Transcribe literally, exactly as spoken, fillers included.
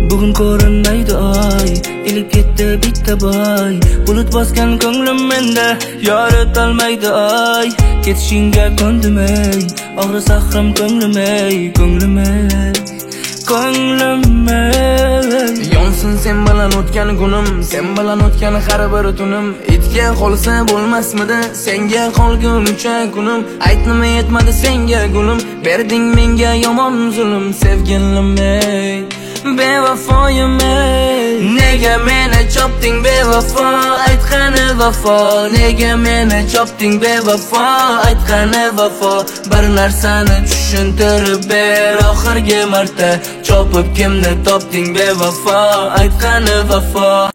Bugun ko'rinmaydi oy, ilib ketdi bitta boy. Bulut bosgan ko'nglim menda yoritolmaydi oy. Ketishingga ko'ndim ey, og'ri sahram ko'nglim ey, ko'nglim ey, ko'nglim ey. Yonsin sen bilan o'tgan kunim, sen bilan o'tgan har bir tunim. Itga qolsa bo'lmasmidi senga qolguncha kunim. Ayt nima yetmadi senga gulim, berding menga yomon zulm sevgilim ey, bevafoyim ey. Nega meni chopding bevafo, aytqani vafo. Nega meni chopding bevafo, aytqani vafo. Bir narsani tushuntirib ber oxirgi marta, chopib kimni topding bevafo, aytqani vafo.